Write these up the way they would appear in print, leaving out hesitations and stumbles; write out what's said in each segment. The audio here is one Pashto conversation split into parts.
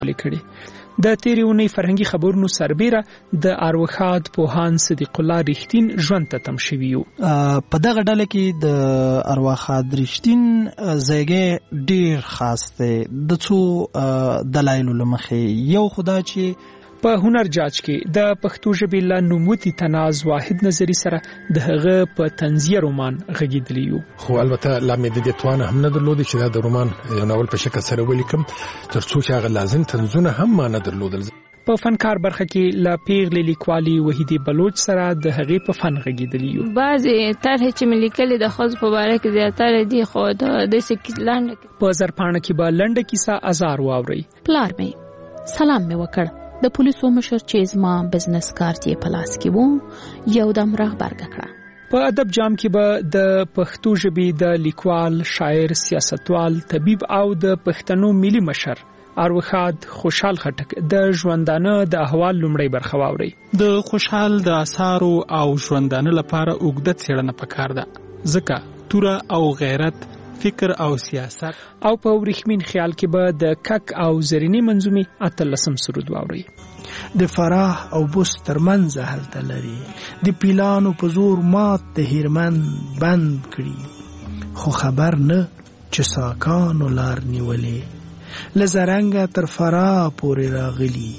لیکلي. د تیرې اونۍ فرهنګي خبرونو سربیره د ارواښاد پوهاند صدیق الله رښتین ژوند ته تم شوي یو. په دغه ډله کې د ارواښاد رښتین ځایګی ډیر خاص دی د څو دلایلو له مخې. یو خدا چې په هنر جاج کې د پښتو ژبې له نوموتي تناز واحد نظری سره د هغه په طنزیه رومان غږیدلی یو. خو البته لا مې د دې توان هم نه درلودي چې دا د رومان یو ناول په شکل سره ولیکم تر څو چې هغه لازم طنزونه هم ما نه درلودل. په فنکار برخه کې لا پیغلې لیکوالي وحیدې بلوچ سره د هغې په فن غږیدلی یو. بعضې طرحې چې مې لیکلې د ښځو په باره کې زیاتره دي خو داسې لنډه په زرپاڼه کې به لنډه کیسه ازار واورئ. پلار مې سلام مې وکړ. د پولیسو مشر چې زما بزنس کارت یې په لاس کې وو یو دم راغبرګه کړه. په ادب جام کې به د پښتو ژبې د لیکوال، شاعر، سیاستوال، طبيب او د پښتنو ملي مشر ارواښاد خوشحال خټک د ژوندانه د احوال لومړی برخه واوري. د خوشحال د آثارو او ژوندانه لپاره اوږده څېړنه پکار ده ځکه توره او غیرت، فکر او سیاست. او په ورېښمین خیال کې به د کک او زرینې منظومې 18 سرود واوري. د فراه او بوس ترمنځ هلته لري د پیلانو په زور مات د هیرمن بند کړي خو خبر نه چې ساکانو لار نیولې لزرنګ تر فراه پورې راغلي.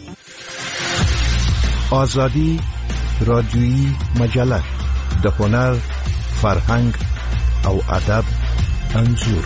آزادی رادیویی مجله د هنر، فرهنګ او ادب انځور.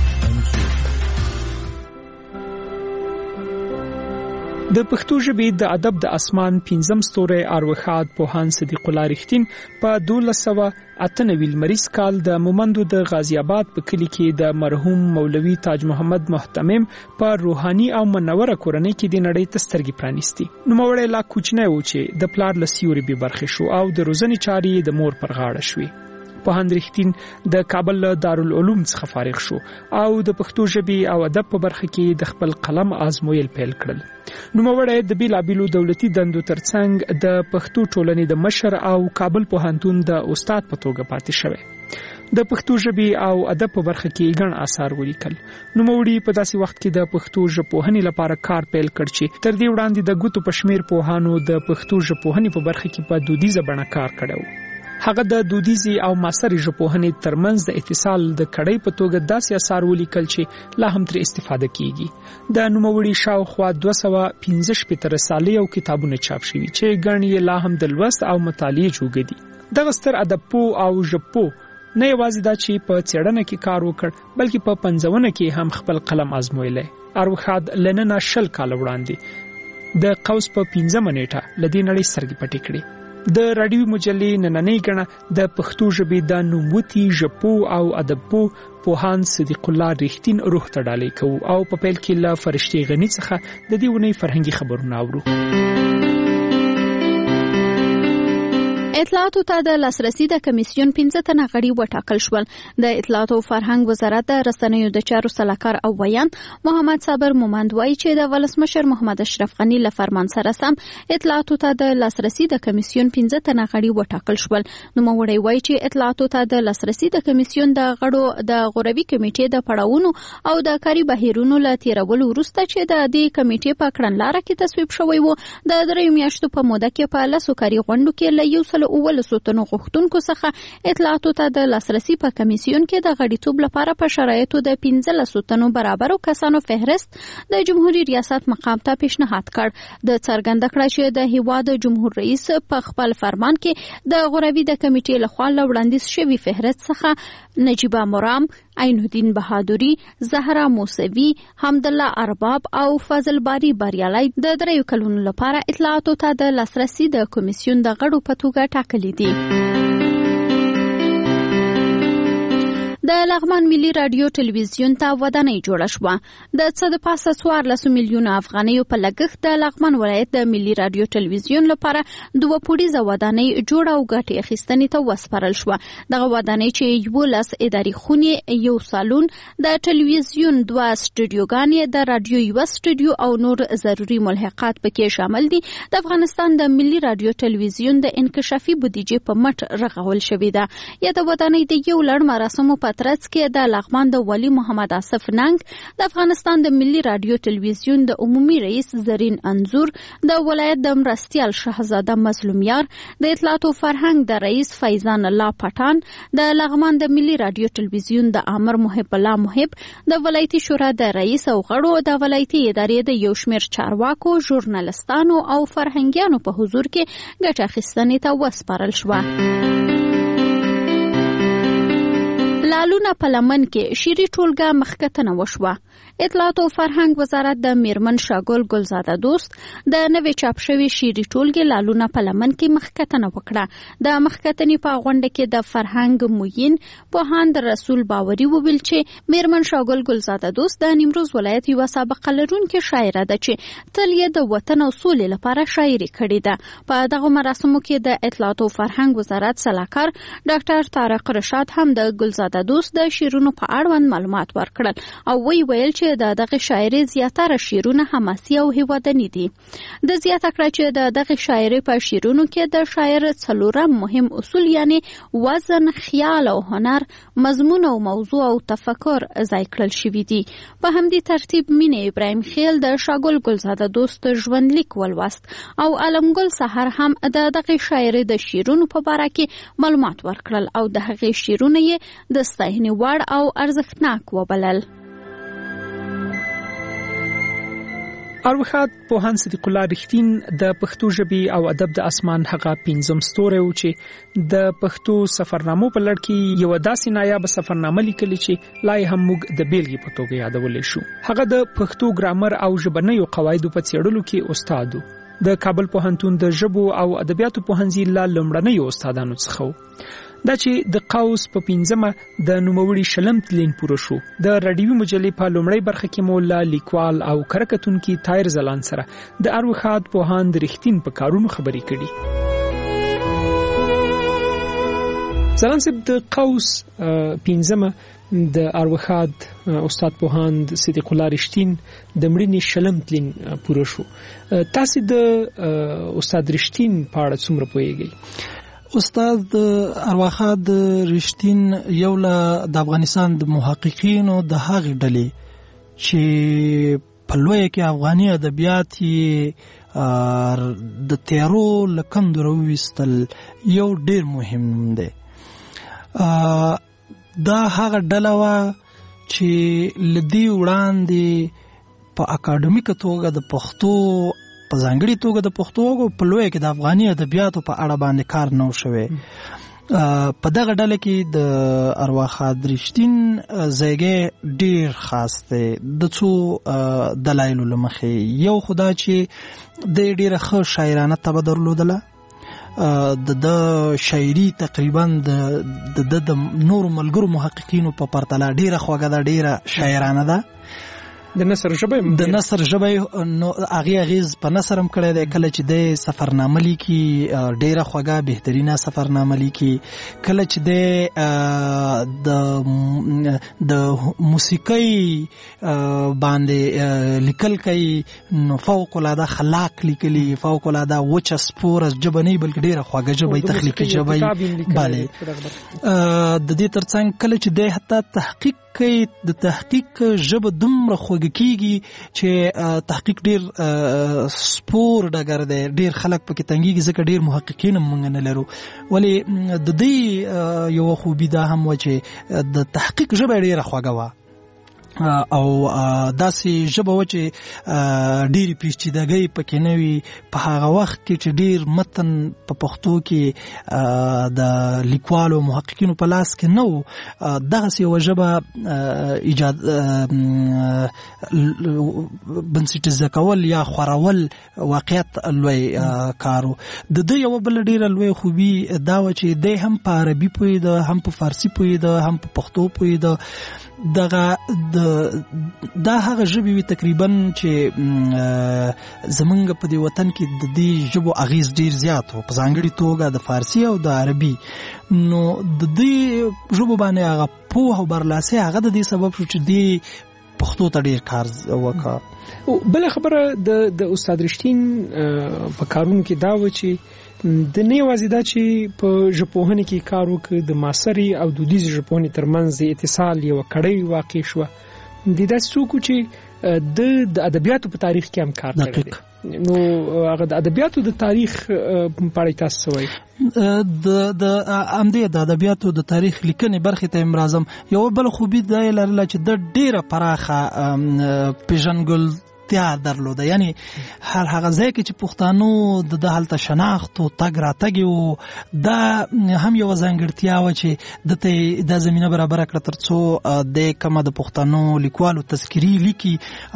د پښتو ژبې د ادب د اسمان 15 ستوری ارواښاد پوهاند صدیق الله رښتین په 1298 لمریز کال د مومندو د غازی آباد په کلی کې د مرحوم مولوي تاج محمد محتمم په روحاني او منوره کورنۍ کې د نړۍ ته سترګې پرانیستي. نوموړی لا کوچنی و چې د پلار له سیوري بې برخې شو او د روزنې چارې د مور پر غاړه شوې. پوهاند رښتین د کابل دارالعلوم څخه فارغ شو او د پښتو ژبې او ادب په برخه کې د خپل قلم آزمویل پیل کړل. نوموړی د بیلابیلو دولتي دندو ترڅنګ د پښتو ټولنې د مشر او کابل پوهنتون د استاد په توګه پاتې شوی. د پښتو ژبې او ادب په برخه کې ګڼ آثار ولیکل. نوموړي په داسې وخت کې د پښتو ژبپوهنې لپاره کار پیل کړ چې تر دې وړاندې د ګوتو په شمیر پوهانو د پښتو ژبپوهنې په برخه کې په دودیزه بڼه کار کړی. هغه د دودیزي او معاصرې ژبپوهنې ترمنځ د اتصال د کړۍ په توګه داسې آثار ولیکل چې لا هم تر استفاده کیږي. د نوموړي شاوخوا 215 رسالې او کتابونه چاپ شوي چې ګڼ یې لا هم د لوست او مطالعې جوګه دي. دغه ستر ادبپو او ژبپو نه یوازې دا چې په څېړنه کې کار وکړ بلکې په پنځونه کې هم خپل قلم آزمویلی. ارواښاد لننه 20 کال وړاندې د قوس په 15 نیټه لدې نړۍ سترګې پټې کړې. د رادیوي مجلې نننۍ ګڼه د پښتو ژبې د نوموتي ژبپو او ادبپو پوهاند صدیق الله رښتین روح ته ډالۍ کوو او په پیل کې له فرشتې غني څخه د دې اونۍ فرهنګي خبرونه اورو. اطلاعاتو ته د لاسرسي د کمیسیون 15 تنه غړي وټاکل شول. د اطلاعات او فرهنګ وزارت د رسنیو د چارو سلاکار او ویان محمد صابر مومند وایي چې د ولسمشر محمد اشرف غنی له فرمان سره سم اطلاعاتو ته د لاسرسي د کمیسیون 15 تنه غړي وټاکل شول. نوموړی وایي چې اطلاعاتو ته د لاسرسي د کمیسیون د غړو د غوروي کمیټې د پړاوونو او د کاري بهیرونو له تیرولو وروسته چې د دې کمیټې په کړنلاره کې تصویب شوی وو د 3 میاشتو په موده کې په لاسو کاري غونډو کې له 100 تنو غوښتونکو څخه اطلاعاتو ته د لاسرسي په کمیسیون کې د غړیتوب لپاره په شرایطو د 15 تنو برابرو کسانو فهرست د جمهوریت ریاست مقام ته پیشنهاد کړ. د څرګنده کړه چې د هیواد جمهور رئیس په خپل فرمان کې د غوروي د کمیټې لخوا وړاندیز شوی فهرست څخه نجیبه مرام، عین الدین بهادری، زهرا موسوی، حمدالله ارباب او فضل باری بریالي د 3 کلونو لپاره اطلاعاتو ته د لاسرسي د کمیسیون د غړو په توګه ټاکلي دي. د لغمان ملي رادیو ټلویزیون ته ودانۍ جوړه شوه. د څه د پاسه 14 میلیونه افغانیو په لګښت د لغمان ولایت د ملي رادیو ټلویزیون لپاره 2 پوړیزه ودانۍ جوړه او ګټې اخیستنې ته وسپارل شوه. دغه ودانۍ چې 11 اداري خونې، یو سالون، د ټلویزیون 2 سټوډیوګانې، د رادیو 1 سټوډیو او نور ضروري ملحقات پکې شامل دي. د افغانستان د ملي رادیو ټلویزیون د انکشافي بودیجې په مټ رغول شوې ده. یا د ودانۍ د یو لړ مراسمو په ترڅ کې د لغمان د ولی محمد آصف ننګ، د افغانستان د ملي رادیو تلویزیون د عمومي رئیس زرین انځور، د ولایت د مرستیال شهزاده مظلومیار، د اطلاعات او فرهنګ د رئیس فیضان الله پټان، د لغمان د ملي رادیو تلویزیون د امر محب الله محب، د ولایتي شورا د رئیس او غړو، د ولایتي ادارې د یو شمېر چارواکو، ژورنالستانو او فرهنګیانو په حضور کې ګټه اخیستنې ته وسپارل شوه. لالونه په لمن کې شیري ټولګه مخکتنه وشوه. اطلاعات او فرهنګ وزارت د میرمن شاګل ګلزاده دوست د نوې چاپ شوی شیري ټولګې لالونه په لمن کې مخکتنه وکړه. د مخکتنې په غونډه کې د فرهنګ موین پوهاند رسول باوري وویل چې میرمن شاګل ګلزاده دوست د نیمروز ولایت یوه سابقه لرونکې شاعره ده چې تل یې د وطن او سولې لپاره شاعري کړې ده. په دغه مراسمو کې د اطلاعات او فرهنګ وزارت سلاکار ډاکټر طارق رشاد هم د ګلزاده دوست د شعرونو په اړوند معلومات ورکړل او ویل چې د دغه شاعري زیاتره شعرونه حماسي او هیوادني دي. د زیاته کړه چې د دغه شاعري په شعرونو کې د شاعر څلورم مهم اصول یعنی وزن، خیال او هنر، مضمون او موضوع او تفکر ځای کړل شوي دي. په همدې ترتیب مینه ابراهیم خیل د شاګل ګلزاده دوست ژوندلیک ولوست او علمګل سحر هم د دغه شاعري د شعرونو په باره کې معلومات ورکړل او د هغې شعرونه یې د ستاینې وړ او ارزښتناک وبلل. اروخاد پوهاند صدیق الله رښتین د پښتو ژبې او ادب د اسمان هغه 5م ستوری و چې د پښتو سفرنامو په لړ کې یو داسې نایاب سفرنامه لیکلې چې لا هم موږ د بیلګې په توګه یادولې شو. هغه د پښتو ګرامر او ژبنیو قواعدو په څېړلو کې استاد و. د کابل پوهنتون د ژبو او ادبیاتو پوهنځي له لومړنیو استادانو څخه و. دا چې د قوس په 5مه د نوموړي شلم تلین پوره شو. د رادیوي مجلې په لومړی برخه کې مو له لیکوال او کرکټونکي طاهر زلان سره د اروخاد پوهاند رښتین په کارونو خبرې کړي. زلان صاحب، د قوس 5مه د اروخاد استاد پوهاند صدیق الله رښتین د مړینې شلم تلین پوره شو. تاسو د استاد رښتین په اړه څومره پوهیږئ؟ استاد ارواخاد رښتین یو له د افغانستان د محققینو د هغې ډلې چې په لویه کې افغاني ادبیات د تیارو له کندو راوویستل یو ډیر مهم دی. دا هغه ډله وه چې له دې وړاندې په اکاډمیکه توګه د پښتو په ځانګړي توګه د پښتو په لویه کې د افغاني ادبیاتو په اړه باندې کار نه و شوی. په دغه ډله کې د ارواخاد رښتین ځایګی ډیر خاص دی د څو دلایلو له مخې. یو خو دا چې د ډیره ښه شاعرانه طبع درلودله. د شاعري تقریبا د نورو ملګرو محققینو په پرتله ډیره خوږه ده، ډیره شاعرانه ده. د نثر ژبه نو هغې اغیز په نثر هم کړی دی. کله چې دی سفرنامه لیکي ډیره خوږه بهترینه سفرنامه لیکي. کله چې دی د موسیقۍ باندې لیکل کوي نو فوق العاده خلاق لیکلي، فوق العاده وچه سپوره ژبه نه بلکې ډیره خوږه ژبه، تخلیقي ژبه. بله، د دې ترڅنګ کله چې دی حتی تحقیق کوي، د تحقیق ژبه دومره خوږه کیږي چې تحقیق ډیر سپور ډګر دی، ډیر خلک پکې تنګیږي، ځکه ډیر محققین هم موږ نه لرو. ولې د دې یوه خوبي دا هم وه چې د تحقیق ژبه ډیره خوږه وه او داسې ژبه وه چې ډیرې پیچیدګۍ پکې نه وي. په هغه وخت کې چې ډیر متن په پښتو کې د لیکوالو محققینو په لاس کې نه و، دغسې یوه ژبه ایجاد بنسټیزه کول یا خورول واقعیت لوی کار و. د ده یوه بله ډیره لوی خوبي دا وه چې دی هم په عربي پوهېده، هم په فارسي پوهېده، هم په پښتو پوهېده. دا هغه ژبې وي تقریبا چې زمونږ په دې وطن کې د دې ژبو اغیز ډیر زیات و، په ځانګړي توګه د فارسي او د عربي. نو د دې ژبو باندې هغه پوهه او برلاسي هغه د دې سبب شو چې دې پښتو ته ډیر کار وکړ. بل خبره د استاد رښتین په کارونو کې دا و چې د نه یوازې دا چې په ژبپوهنه کې کار وکړ، د معاصرې او دودیزې ژبپوهنې ترمنځ د اتصال یو کړۍ واقع شوه. د داسې څوک چې د ادبیاتو په تاریخ کې هم کار کړی، نو هغه د ادبیاتو د تاریخ په اړه تاسو وایي؟ د ادبیاتو د تاریخ لیکنې برخې ته امرازم یو بل خوبي دا لرله چې د ډیره پراخه پیژنګل تیار درلوده، یعنی هر هغه ځای کې چې پښتانو د هلته شناخت او تګ راتګ او دا هم یو ځانګړتیا و چې دته د زمينه برابر کړ ترڅو د کومه د پښتانو لیکوالو تذکری لیکي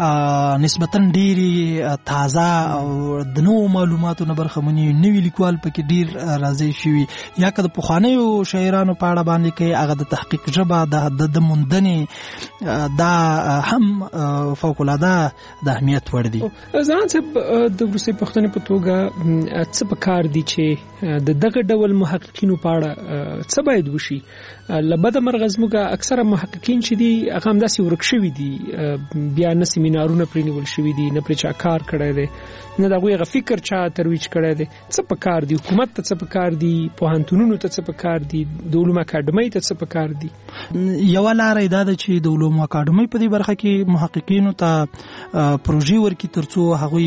نسبتا ډیری تازه او د نو معلوماتو نه برخمنی نوی لیکوال پکې ډیر راځي شوی، یا که د پخوانیو شاعرانو په اړه باندې کې هغه د تحقیق ژبه د موندنې دا هم فوق العاده د اهمیت وړ دي. ځان صاحب د روسي پښتنې په توګه څه په کار دي چې د دغه ډول محققینو په اړه څه باید وشي؟ لبد مرغز موږ اکثره محققین چې دي هغه هم داسې ورک شوي دي، بیا نه سیمینارونه پرې نیول شوي دي، نه پرې چا کار کړی دی، نه د هغوی فکر چا ترویج کړی دی. څه په کار دي؟ حکومت ته څه په کار دي؟ پوهنتونونو ته څه په کار دي؟ د علومو اکاډمۍ ته څه په کار دي؟ یوه لاره دا ده چې د علومو اکاډمۍ په دې برخه کې محققینو ته پروژې ورکړي ترڅو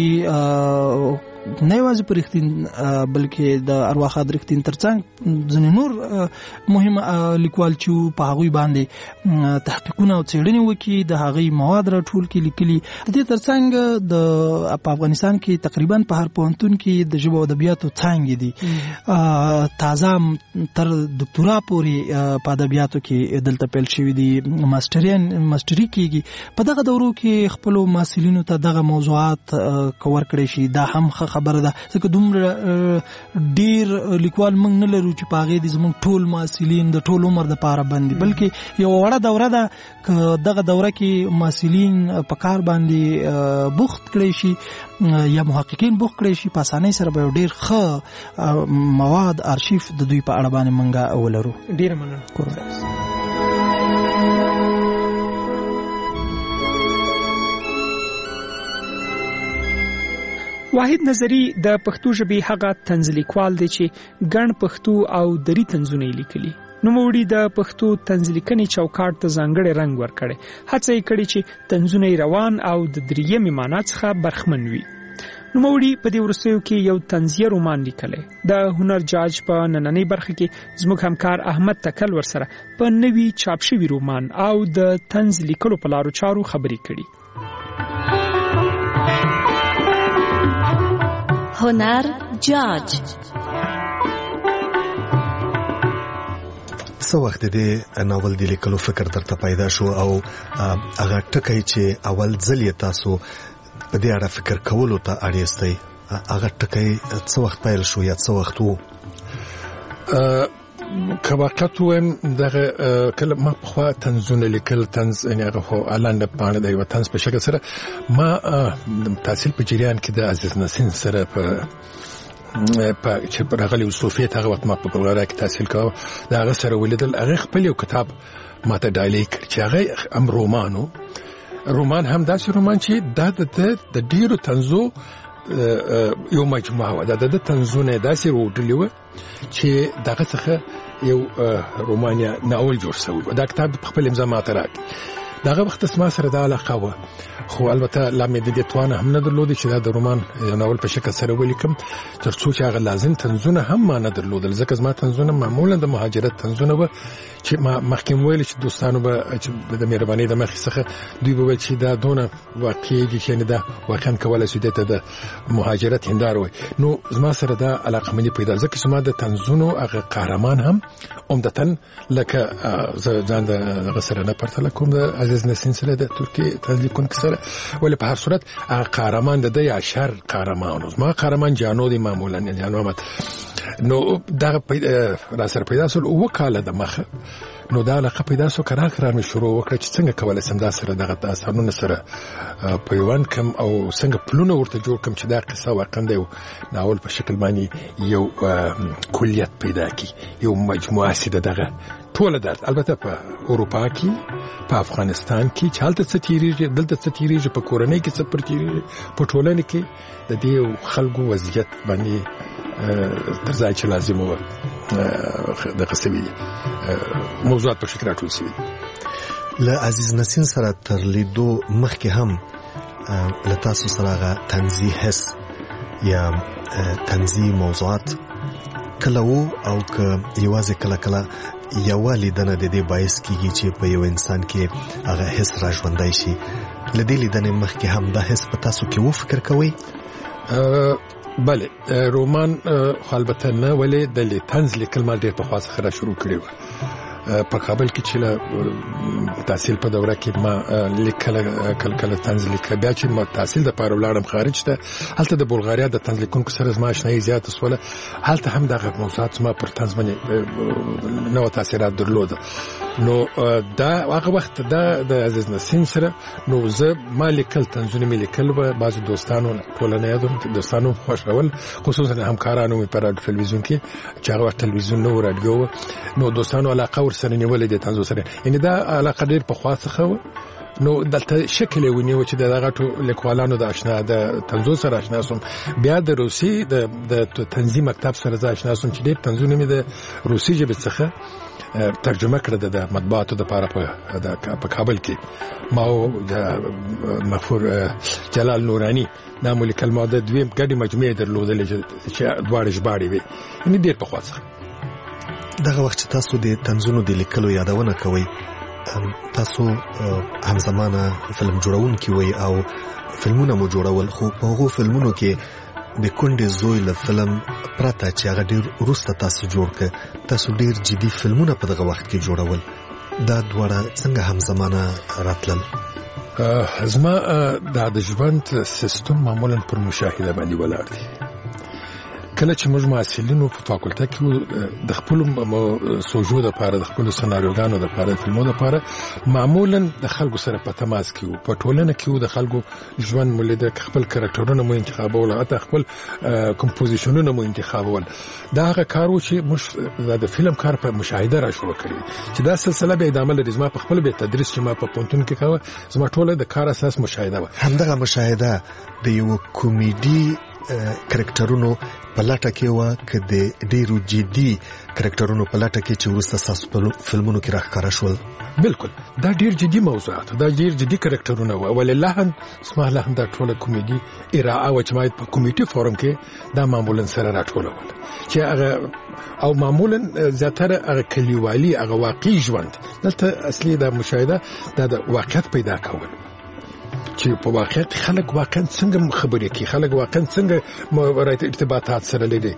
هغوی نه یوازې پر رښتین بلکې د ارواښاد رښتین ترڅنګ ځینې نور مهم لیکوال چې په هغوی باندې تحقیقونه او څېړنې وکړي، د هغوی مواد راټول کړي لیکلي. د دې ترڅنګ په افغانستان کې تقریبا په هر پوهنتون کې د ژبو او ادبیاتو څانګې دي، تازه تر دکتورا پورې په ادبیاتو کې دلته پیل شوي دي، ماستري کېږي. په دغه دورو کې خپلو محصلینو ته دغه موضوعات کور کړی شي، دا هم خبره ده، ځکه دومره ډیر لیکوال موږ نه لرو چې په هغې دي زموږ ټول محصلین د ټول عمر دپاره بندي، بلکې یو وړه دوره ده که دغه دوره کې محصلین په کار باندې بوخت کړی شي یا محققین بوخت کړی شي، په اسانۍ سره به یو ډیر ښه مواد ارشیف د دوی په اړه باندې موږ ولرو. ډیره مننه. واحد نظری د پښتو ژبې هغه طنز لیکوال دی چې ګڼ پښتو او دری طنزونه لیکلي. نوموړي د پښتو طنز لیکنې چوکاټ ته ځانګړی رنګ ورکړی، هڅه یې کړې چې طنزونه روان او د دریمې معنا څخه برخمن وي. نوموړي په دې وروستیو کې یو طنزیه رومان لیکلی. د هنر جاج په نننۍ برخه کې زموږ همکار احمد تکل ورسره په نوي چاپ شوي رومان او د طنز لیکلو په لارو چارو خبرې کړي. هنر جاج. څه وخت دې ناول د لیکلو فکر درته پیدا شو او هغه ټکی چې اول ځل یې تاسو په دې اړه فکر کولو ته اړیستی، هغه ټکی څه وخت پیل شو یا څه وخت وو؟ که واقعیت ووایم دغه کله ما پخوا طنزونه لیکل، طنز یعنې هغه خو لنډه پاڼه د یوه طنز په شکل سره. ما د تحصیل په جریان کې د عزیز نسین سره په چې راغلی صوفیت هغه وخت ما په بلغاریا کې تحصیل کاوه، د هغه سره ولیدل. هغه خپل یو کتاب ما ته ډالۍ کړ چې هغه هم رومان هم داسې رومان چې دا د ډیرو طنزو یو مجموعه وه. د طنزونه داسې وډلې وه چې دغه څخه یو رومان یا ناول جوړ شوی و. دا کتاب په خپل امضا ماته راکړ. دغه وخت ما سره دا علاقه وه، خو البته لا مې د دې توان هم نه درلودې چې دا د رومان یا ناول په شکل سره ولیکم، تر څو چې هغه لازم طنزونه هم ما نه درلودل، ځکه زما طنزونه معمولا د مهاجرت طنزونه وه چې ما مخکې ویل چې دوستانو به د مهربانۍ د مخې څخه دوی به ویل چې دا دونه واقعي دي چې یعنې دا واقعا کولی شو دې ته د مهاجرت هنداره وایي. نو زما سره دا علاقمندي پیدا، ځکه چې ما د طنزونو هغه قهرمان هم عمدتاً لکه زه ځان دغه سره نه پرتله کوم د عزیز نسین سره د ترکي طنز لیکونکي سره، ولې په هر صورت هغه قهرمان د ده یا شر قهرمان و. زما قهرمان جانو دی معمولا، جانو احمد. نو دغه را سره پیدا سول 2 کاله د مخه نو دا علاقه پیدا سو کرار مې شروع وکړه چې څنګه کولای سم دا سره دغه داستانونه سره پیوند کم او څنګه پلونه ورته جوړ کم چې دا قصه واقعا د ناول په شکل باندې یو کلیت پیدا کی یو مجموعه سیده دغه ټول ده. البته په اروپا کې په افغانستان کې چې هلته څه تیریږي دلته څه تیریږي په کورنۍ کې څه پر تیریږي په ټولنه کې د دې خلکو وضعیت باندې تر ځای چې لازم و د قصوی موضوعات په شکل راټول شوي. له عزیز نسیم سره تر لیدو مخکې هم له تاسو سره طنزي حس یا طنزي موضوعات کله وو او که یوازې کله کله یوه لیدنه د دې باعث کیږي چې په یو انسان کې هغه حس را ژوندی شي. له دې لیدنې مخکې هم دا حس په تاسو کې و فکر کوئ؟ بله رومان خو البته نه ولې د طنز لیکل ما ډېر پخوا څخه را شروع کړی و. په کابل کې چې له تحصیل په دوره کې ما کله طنز لیکه. بیا چې ما تحصیل دپاره ولاړم خارج ته، هلته د بلغاریا د طنز لیکونکو سره زما اشنایي زیاته سوله. هلته هم دغه موضوعات زما پر طنز باندې نوې تاثیرات درلوده. نو دا هغه وخت دا د عزیز نسیم سره نو زه ما لیکل طنزونه مې لیکل و. بعضې دوستانو ټولنه یادوم دوستانو خوښول، خصوصا همکارانو مې په راډیو تلویزیون کې چې هغه وخت تلویزیون نه و راډیو و، نو دوستانو علاقه ورسره نیولې د طنزو سره. یعنې دا علاقه ډېر پخوا څخه و. نو دلته شکل یې ونیو چې دغه لیکوالانو د اشنا د طنزو سره اشنا سوم. بیا د روسي د طنزي مکتب سره زه اشنا سوم چې ډېر طنزونه مې د روسي ژبې څخه ترجمه کړه د مطبوعاتو دپاره په کابل کې. ما او مغفور جلال نورانی دا مو لیکل. ما د دویم ګډې مجموعې درلودلې چې دواړه ژباړې وې. یعنې ډېر پخوا څخه. دغه وخت چې تاسو د طنزونو د لیکلو یادونه کوئ، تاسو همزمانه فلم جوړونکي وئ او فلمونه مو جوړول، خو په هغو فلمونو کې د کونډې زوی له فلم پرته چې هغه ډېر وروسته تاسو جوړ کړ، تاسو ډېر جدي فلمونه په دغه وخت کې جوړول. دا دواړه څنګه همزمانه راتلل؟ زما د ژوند سیستم معمولا پر مشاهده باندې ولاړ دی. کله چې موږ محصلینو په فاکولټه کې د خپلو سوژو دپاره د خپلو سناریوګانو دپاره د فلمو دپاره معمولا د خلکو سره په تماس کې وو، په ټولنه کې وو، د خلکو ژوند مو لیده، خپل کرکټرونه مو انتخابول، حتی خپل کمپوزیشنونه مو انتخابول. دا هغه کار و چې موږ د فلم کار په مشاهده را شروع کړی چې دا سلسله به ادامه لري. زما په خپل به تدریس چې ما په پوهنتون کې کاوه، زما ټوله د کار اساس مشاهده وه. همدغه مشاهده د یو کومیډي کرکټرونو په لټه کې و که د ډیرو جدي کرکټرونو په لټه کې چې وروسته ستاسو په فلمونو کې راښکاره شول؟ بالکل دا ډیر جدي موضوعات، دا ډیر جدي کرکټرونه و. ولې لحن اسمه لحن دا ټوله کومیډي ارائه و چې ما په کمیټي فورم کې دا معمولا سره راټولول چې هغه او معمولا زیاتره هغه کلیوالي هغه واقعي ژوند. دلته اصلي دا مشاهده دا د واقعیت پیدا کول چې په واقعیت خلک واقعا څنګه خبرې کوي، خلک واقعا څنګه ارتباطات سره لري،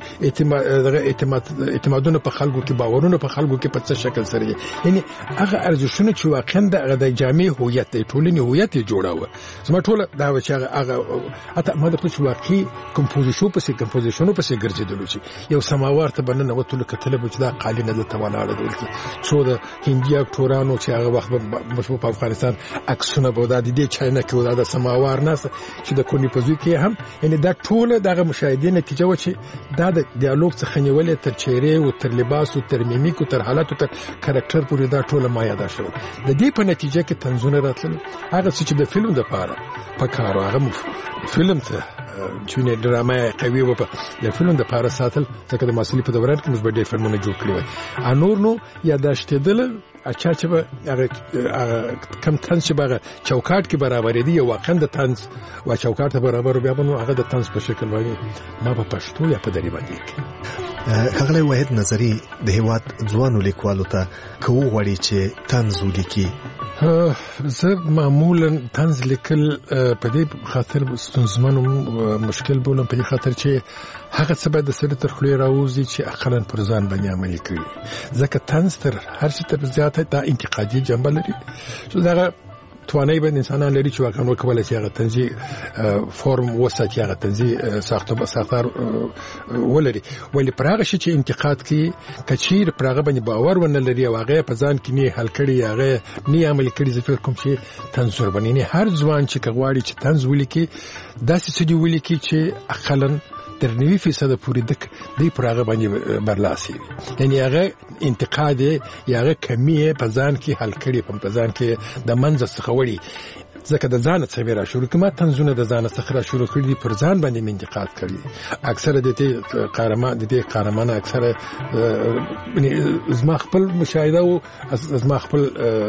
اعتمادونه په خلکو کې، باورونه په خلکو کې په څه شکل سره. یعنی هغه ارزښتونه چې واقعا د جامع هویت د ټولنې هویت یې جوړاوه. زما ټوله دا و چې هغه حتی ما د پوښ واقعي کمپوزیشنو پسې ګرځېدلو چې یو سماوار ته بننه وتلو کتل چې دا قالینه د توالاړه دلته څو د هندي اکټورانو چې هغه وخت مشهور په افغانستان عکسونه به د دې چاینه کې دا سماوار ناس چې د کونی په ځای کې هم. یعنی دا ټوله دغه مشاهدې نتیجه و چې دا د ډیالوګ څخه نیولې تر چهره او تر لباس او تر میمیک او تر حالت او تر کریکټر پورې دا ټوله ما یاد شو. د دې په نتیجه کې طنزونه راتلل. هغه چې د فلم لپاره پکارو هغه فلم ته چې نه ډرامه قوي و په د فلم لپاره ساتل، ځکه د مسلې په دوران کې موږ به ډېر فلمونه جوړ کړي وای. انور نو یاداشتېدل اچھا چې به هغه کم طنز چې به چوکاټ کې برابرې دي واقعا د طنز و چوکاټ ته برابر بیا به هغه د طنز په شکل باندې ما په پښتو یا په دري باندې لیکي. ښاغلی وحید نظري د هېواد ځوانو لیکوالو ته که وغواړي چې طنز ولیکي؟ زه معمولا طنز لیکل په دې خاطر ستونزمن مشکل بولم، په دې خاطر چې هغه څه باید د سړي تر خولې راوځي چې اقلا پر ځان باندې عملي کړي. ځکه طنز تر هر څه تر زیاته دا انتقادي جنبه لري چې دغه توانایي به انسانان لري چې واقعا وکولای شي هغه طنزي فورم وساتي، هغه طنزي ساختار ولري. ولې پراغه شي چې انتقاد کوي کچیر پراغه باندې باور ونه لري او هغه په ځان کې نه حل کړي، هغه نه عمل کړي. زه فکر کوم چې تنزور باندې هر ځوان چې کغواړي چې طنز ولیکي داسې څه دی ولیکي چې اقلن تر 90% پورې د پراغه باندې برلاسي، یعنی هغه انتقاد یا هغه کمی په ځان کې حل کړي، په ځان کې د منځ څخه وړي. ځکه د ځان څخه را شروع کما تنزونه د ځان څخه را شروع کړي، پر ځان باندې انتقاد کړي. اکثره د دې قهرمانه اکثره زما خپل مشاهده او زما خپل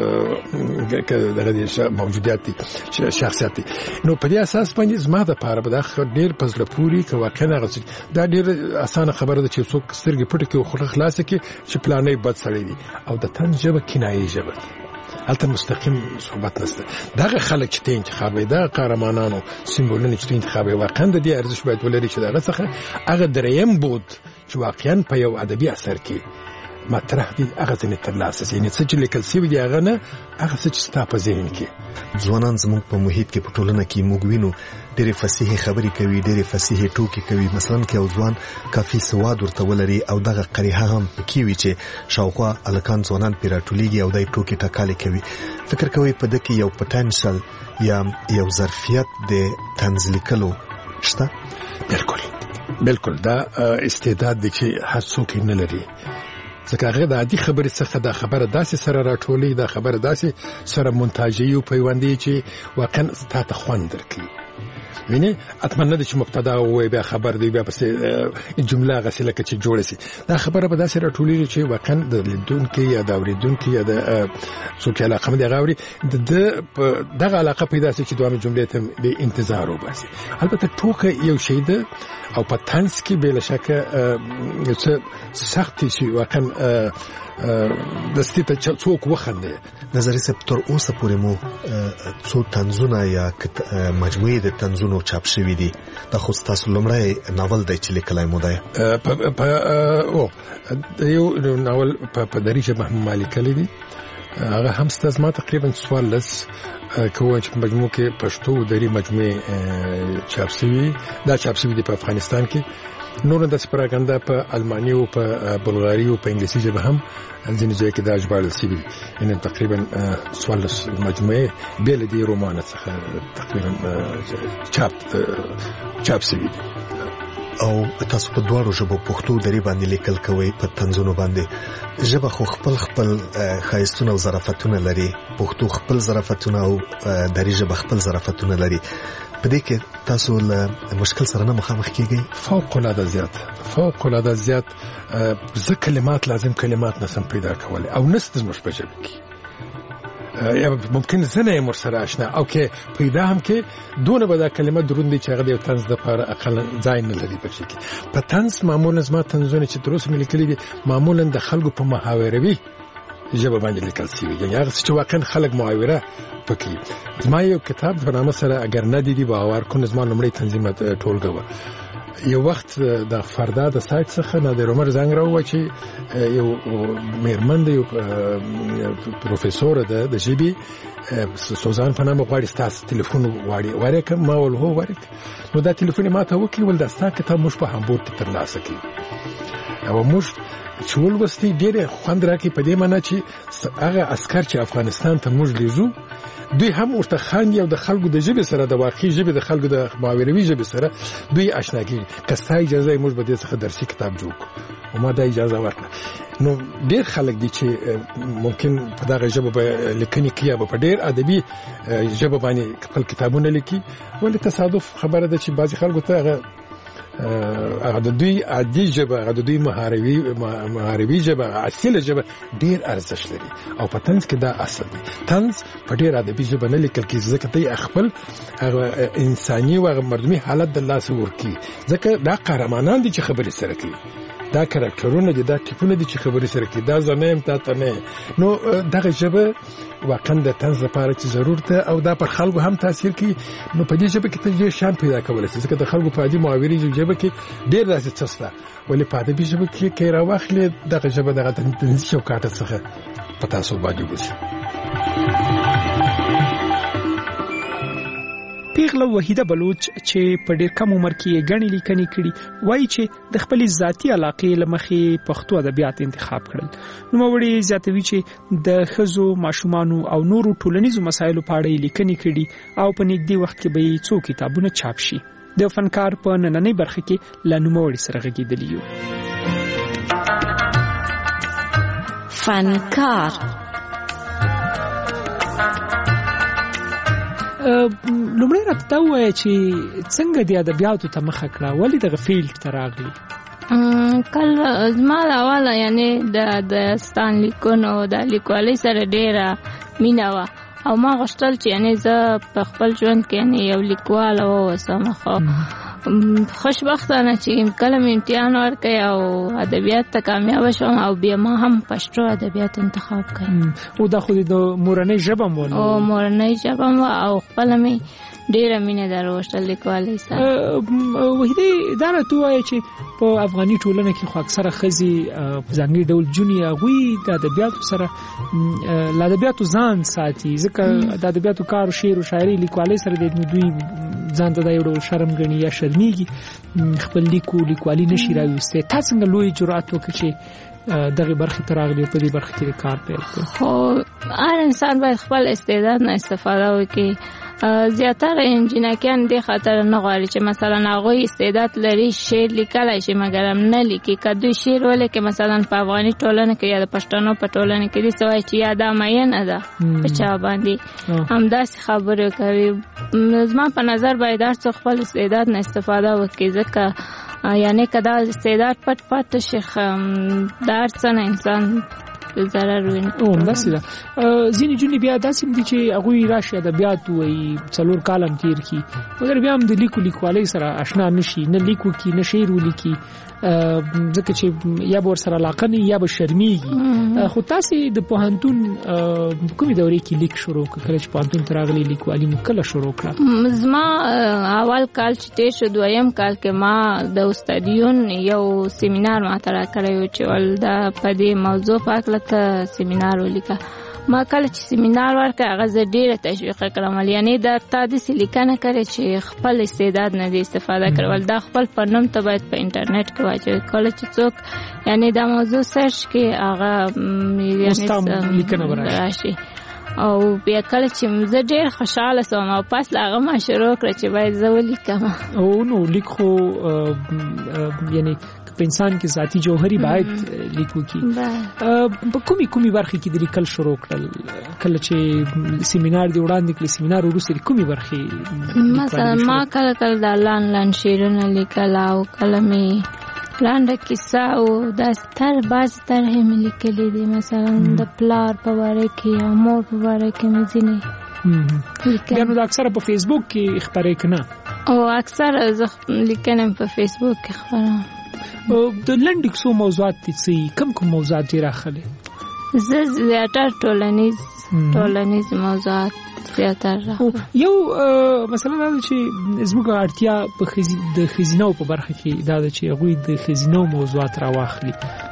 دغه موجودیت شخصیت. نو په دې اساس باندې زما د پاره به د ډیر پزله پوری که واکنه غوښتي دا ډیر اسانه خبره ده چې څوک سترګې پټ کړي او خلاصه کړي چې پلانې بد سړی دي او د طنز ژبه کنایي ژبه هلته مستقیم صحبت نشته. دغه خلک چې ته انتخابي دا قهرمانانو سیمبولونه چې ته انتخابي واقعا د دې ارزښت باید ولري چې دغه څخه هغه دریم بود چې واقعا په یو ادبي اثر کې مطرح دي، هغه ځنې ترلاسه شي. یعنې څه چې لیکل شوي دي هغه نه، هغه څه چې ستا په ذهن کې. ځوانان زموږ په محیط کې په ټولنه کې موږ وینو ډېرې فصیحې خبرې کوي، ډېرې فصیحې ټوکې کوي. مثلا که یو ځوان کافي سواد ورته ولري او دغه قریحه هم پکې وي چې شاوخوا هلکان ځوانان پرې راټولېږي او دی ټوکې ټکالې کوي، فکر کوئ په ده کې یو پټنشل یا یو ظرفیت د طنز لیکلو شته؟ بالکل دا استعداد دی چې هر څوک یې نه لري. ځکه هغه د عادي خبرې څخه دا خبره داسې سره راټولي، دا خبره داسې سره مونتاژي او پیوندي چې واقعا ستاسو خوند درکړي. ویني اتمنه د چې مبتدا او بیا خبر دی بیا پس جمله غسله کې جوړه سي. دا خبره به داسې راټولي چې واقعا د لیدونکو یا د اوریدونکو یا د څوک علاقه مې غاوري دغه علاقه پیدا سي چې دوه جملې ته د انتظار وباسي. البته ټوکه یو شی ده او په طنز کې بلا شک یو څه سخت شي واقعا د ستې څوک وخنده. نظري صاحب تر اوسه پورې مو څو طنزونه یا مجموعه د طنزونو چاپ شوي دي. دا خو تاسو لومړی ناول دی چې لیکلی مو دی؟ یو ناول په دري ژبه هم لیکلی دی، هغه هم ستاسو ما تقریبا 14 کوم چې په مجموع کې پښتو دري مجموعه چاپ شوي. دا چاپ شوي دي په افغانستان کې. نور د سپراګندا په الماني او په بلغاري او په انګلیسي ژبه هم ځینې ځای کې دا ژباړل شوي دي. یعنې تقریبا 14 مجموعه بېله دې رومانه څخه تقریبا چاپ شوي دي. او تاسو په دواړو ژبو پښتو دري باندې لیکل کوئ په طنزونو باندې. ژبه خو خپل ښایستونه او ظرافتونه لري، پښتو خپل ظرافتونه او دري ژبه خپل ظرافتونه لري. په دې کې تاسو له مشکل سره نه مخامخ کیږئ؟ فوق العاده زیات زه کلمات نسم پیدا کولی او نست زموږ په ژبه کې. یا ممکن زه نه یم ورسره آشنا او که پیدا هم کې دونه به دا کلمه دروندې چې هغه د یو طنز دپاره اقلا ځای نه لري په کې. په طنز معمولا زما طنزونه چې تر اوسه مې لیکلي دي معمولا د خلکو په محاوروي ژبه باندې لیکل شوي، یعنې هغه څه چې واقعا خلک محاوره پکې. زما یو کتاب په نامه سره اگر ندیدی باور کن زما لومړی تنظیم ټولګه وه. یو وخت د فردا د سایت څخه نادر عمر زنګ راووه چې یو میرمن د یو پروفیسور د ژبې سوزان په نامه غواړي ستاسو تلیفون غواړي که ما ول هو ورک. نو دا تلیفون یې ما ته وکړي ول دا ستا کتاب موږ په هامبورګ کې ترلاسه کړي او موږ چې ولوستي ډېر خوند راکړي په دې معنی چې هغه عسکر چې افغانستان ته موږ لیږو دوی هم ورته خاندي او د خلکو د ژبې سره د واقعي ژبې د خلکو د محاوروي ژبې سره دوی آشنا کېږي. که ستا اجازه یې موږ به دې څخه درسي کتاب جوړ کړو او ما دا اجازه ورکړه. نو ډېر خلک دي چې ممکن په دغه ژبه به لیکنې کوي یا به په ډېر ادبي ژبه باندې خپل کتابونه لیکي. ولې تصادف خبره ده چې بعضې خلکو ته هغه د دوی عادي ژبه، هغه د دوی محاروي ژبه، اصیله ژبه ډېر ارزښت لري او په طنز کې دا اصل دی. طنز په ډېر ادبي ژبه نه لیکل کېږي ځکه ته خپل هغه انساني او هغه مردمي حالت د لاسه ورکوي. ځکه دا قهرمانان دي چې خبرې سره کوي، دا کاراکټرونه دي، دا ټیپونه دي چې خبرې سره کوي، دا زه نه یم تا ته نه. نو دغه ژبه واقعا د طنز لپاره چې ضرور ده او دا پر خلکو هم تاثیر کوي. نو په دې ژبه کې ته ډېر شان پیدا کولی شي ځکه د خلکو په عادي محاوري ژبه کې ډېر داسې څه شته. ولې په ادبي ژبه کې که یې راواخلې دغه ژبه دغه طنزي چوکاټه څخه په تاسو باندې وځي. پیغله وحیده بلوچ چې په ډېر کم عمر کې غني لیکنې کړي وایي چې د خپل ذاتی علاقې لمخې پښتو ادبیات انتخاب کړل. نو موري زیاتوي چې د خزو ماشومانو او نورو ټولنیزو مسایلو په اړه لیکنې کړي او په نږدې وخت کې به څو کتابونه چاپ شي. د فنکار په نننۍ برخه کې لنوموړي سره غږیدلی یو. فنکار لومړی راته وایي چې څنګه د ادبیاتو ته مخه کړه، ولې دغه فیلډ ته راغلی؟ کله زما اوله یعنی د داستان لیکونو د لیکوالۍ سره ډېره مینه وه او ما غوښتل چې یعنی زه په خپل ژوند کې یعنی یو لیکوال واوسم. خو خوشبختانه چې کله مې امتحان ورکړی او ادبیات ته کامیاب شوم او بیا ما هم پښتو ادبیات انتخاب کړ. او دا خو د مورنۍ ژبه مو او مورنۍ ژبه مو او خپل مې ډېره مینه درلوده لیکوالۍ سره. وحیده دا راته وایي چې په افغاني ټولنه کې خو اکثره ښځې په ځانګړي ډول جونې هغوی د ادبیاتو سره له ادبیاتو ځان ساتي، ځکه د ادبیاتو کار شعر او شاعري لیکوالۍ سره د دوی ځان ته دا یو ډول شرم ګڼي یا شرمېږي، خپل لیکوالي نشي راویستی. تا څنګه لوی جرأت وکړ چې دغه برخې ته راغلی او په دې برخه کې د کار پیل کړ؟ خو هر انسان باید خپل استعداد نه استفاده وکړي. زیاتره انجینران دې خاطر نه غواړي چې مثلا هغوی استعداد لري شعر لیکلی شي مګر هم نه لیکي. که دوی شعر ولیکي مثلا په افغاني ټولنه کې یا د پښتنو په ټولنه کې دې څه وایي چې یا دا مینه ده په چا باندې همداسې خبرې کوي. زما په نظر باید هر څوک خپل استعداد نه استفاده وکړي، ځکه یعنی که دا استعداد پټ پاتې شي د هر څه نه انسان ضرر ویني. داسې ده. ځینې جونې بیا داسې دي چې هغوی راشي ادبیات وایي 4 کال هم تېر کړي مګر بیا هم د لیکوالۍ سره اشنا نه شي، نه لیک وکړي نه شعر ولیکي، ځکه چې یا به ورسره علاقه نه یا به شرمېږي. خو تاسې د پوهنتون کومې دورې کې لیک شروع کړه؟ کله چې پوهنتون ته راغلي لیکوالي مو کله شروع کړه؟ زما اول کال چې تېر شو، دویم کال کې ما د استادیون یو سیمینار ماته راکړی و چې ول دا په دې موضوع په هکله ته سیمینار ولیکه. ما کله چې سیمینار ورکړ هغه زه ډېره تشویق کړم، یعنی دا تا داسې لیکنه کړې چې خپل استعداد نه دی استفاده کړی، دا خپل په نوم ته باید په انټرنیټ کې واچوي. کله چې څوک یعنی دا موضوع سرچ کړي هغه لیکنه راشي. او بیا کله چې زه ډېر خوشحاله شوم او پس له هغه ما شروع کړه چې باید زه ولیکم. او نو لیک خو یعنی په انسان کې ذاتی جوهري باید لیک وکړي. په کومي برخه کې د لیکل شروع کړل؟ کله چې سیمینار دی وړاندې کړل، سیمینار وروسته کومي برخه؟ مثلا ما کله د لان شعرونه لیکل او کله مې لانډه کیسه او د بعضې طرحې مې لیکلې دي، مثلا د پلار په باره کې او مور په باره کې مې ځینې بیا نو د اکثره په فیسبوک کې خپرې که نه؟ او اکثره زه لیکنه په فیسبوک کې خپروم. د لنډې کیسو موضوعات دي څه؟ کوم موضوعات ډېر راخلي؟ زه زیاتره ټولنیز موضوعات زیاتره یو مثلا دا چې زموږ اړتیا په د ښځینه‌و په برخه کې دا ده چې هغوی د ښځینه‌و موضوعات راواخلي،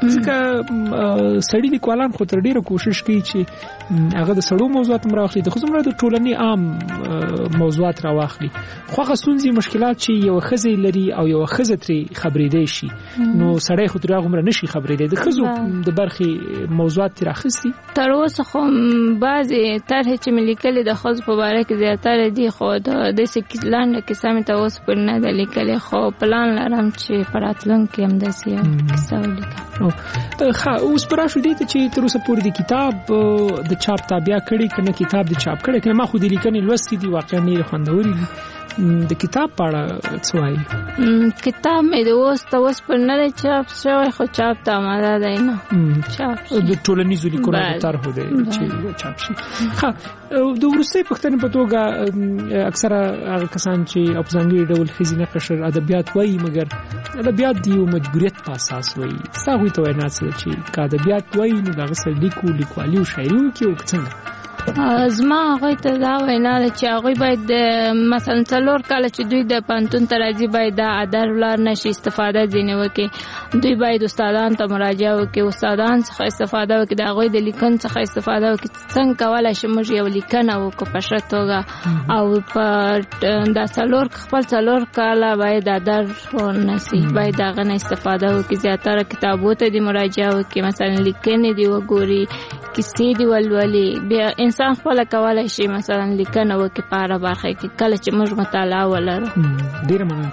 ځکه سړي لیکوالان خو تر ډېره کوشش کوي چې هغه د سړو موضوعات هم راواخلي، د ښځو د ټولنې عام موضوعات راواخلي. خو هغه ستونزې مشکلات چې یوه ښځه لري او یوه ښځه ترې خبرېدی شي نو سړی خو ترې هغومره نشي خبرېدی. د ښځو د برخې موضوعات ترې راخیستي؟ تر اوسه خو بعضې طرحې چې مې لیکلې د ښځو په باره کې زیاتره دي، خو داسې لنډه کیسه مې ته اوس پورې نه ده لیکلې، خو پلان لرم چې په راتلونکي کې همداسې یو کیسه ولیکم. اوس به راشو دې ته چې تر اوسه پورې د کتاب د چاپ تابیا کړي که نه کتاب د چاپ کړی که نه؟ ما خو د لیکنې لوستې دي، واقعا ډېرې خوندورې دي. د کتاب په اړه څه وایي؟ کتاب مې د اوس پورې نه دی چاپ شوی، خو چاپ ته آماده دی. نه چاپ د ټولنیزو لیکنو د طرحو دی چې چاپ شي. د وروستۍ پوښتنې په توګه اکثره هغه کسان چې په ځانګړي ډول ښځینه قشر ادبیات وایي مګر ادبیات د یو مجبوریت په اساس وایي، ستا هغوی ته وینا څه ده چې که ادبیات وایي نو د هغه سره لیکو لیکوالي او شاعري وکړي او که څنګه؟ زما هغه ته دا وینا چې هغه باید مثلا 4 کال چې دوی د پانتون ته راځي باید د ادر ولر نشي استفاده ځینې وکي. دوی باید استادان ته مراجعه وکي، استادان څخه استفاده وکي، د هغه د لیکن څخه استفاده وکي څنګه کولای شي موږ یو لیکنه وکړو په ښه توګه او په د 4 کال باید ادر ونسی باید هغه نه استفاده وکي. زیاتره کتابو ته د مراجعه وکي، مثلا لیکنې دی وګوري، کیسې دی ولولي، بیا انسان خپل کولای شي مثلا لیکنه وکړي په هره برخه کې کله چې موږ مطالعه ولرو. ډېره مننه.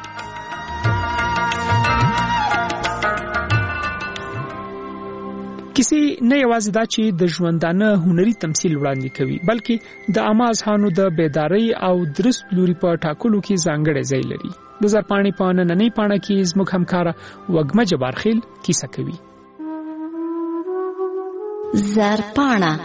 کیسې نه یوازې دا چې د ژوندانه هنري تمثیل وړاندې کوي بلکې د عامه اذهانو د بیدارۍ او درست لوري په ټاکلو کې ځانګړی ځای لري. د زرپاڼې په نننۍ پاڼه کې زموږ همکاره وږمه جبارخیل کیسه کوي. زرپاڼه.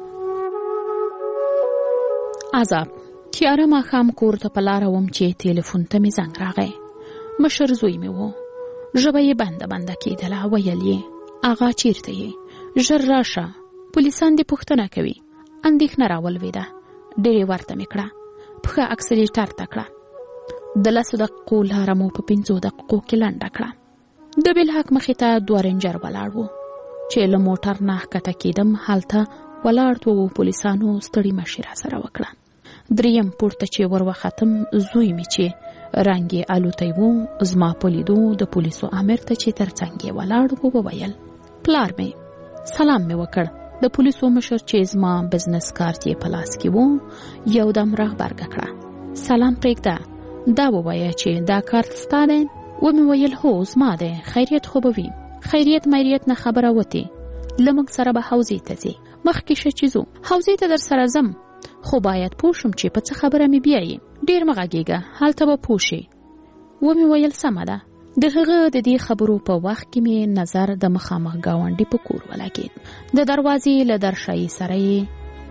عذاب تیاره ماښام کور ته په لاره وم چې تلیفون ته مې زنګ راغی. مشر زوی مې و، ژبه یې بنده کېدله. ویل یې آغا چیرته یې؟ ژر راشه، پولیسان دې پوښتنه کوي. اندېښنه راولوېده. ډېرې ورته مې کړه، پښه اکسلیټر ته کړه. د 10 دقیقو لاره مو په 5 دقیقو کې لنډه کړه. د بلحق مخې ته 2 رینجر ولاړ وو چې له موټر نه ښکته کېدم هلته ولاړ 2 پولیسانو ستړي مشي راسره وکړه. 3یم پورته چې ور وختم زوی مې چې رنګ یې الوتی و زما په لیدو د پولیسو امر ته چې تر څنګ یې ولاړ و وویل پلار مې. سلام مې وکړ. د پولیسو مشر چې زما بزنس کارت یې په لاس کې و یو دم راغبرګه کړه. سلام پرېږده، دا ووایه چې دا کارت ستا دی؟ ومې ویل هو زما دی. خیریت خو به وي؟ خیریت مریت نه خبره وتې، له موږ سره به حوزې ته ځې. مخکې شه چې ځو، حوزې ته در سره ځم، خو باید پوه شم چې په څه خبره مې بیایي. ډېر مه غږېږه، هلته به پوه شې. ومې ویل سمه ده. د هغه د دې خبرو په وخت کې مې نظر د مخامخ ګاونډي په کور ولګېد. د دروازې له درشایي سره یې